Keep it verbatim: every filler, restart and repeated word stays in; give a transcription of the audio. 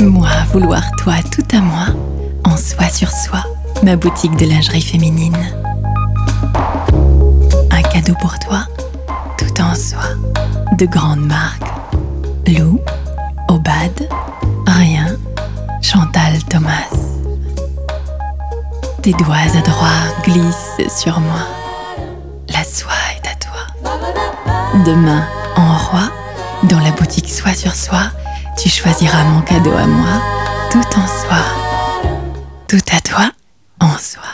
Moi, vouloir toi tout à moi, en soi sur soi, ma boutique de lingerie féminine. Un cadeau pour toi, tout en soi, de grandes marques. Lou, Obad, Rien, Chantal Thomas. Tes doigts adroits glissent sur moi. La soie est à toi. Demain, en roi, dans la boutique Soi sur Soi, tu choisiras mon cadeau à moi, tout en soi. Tout à toi, en soi.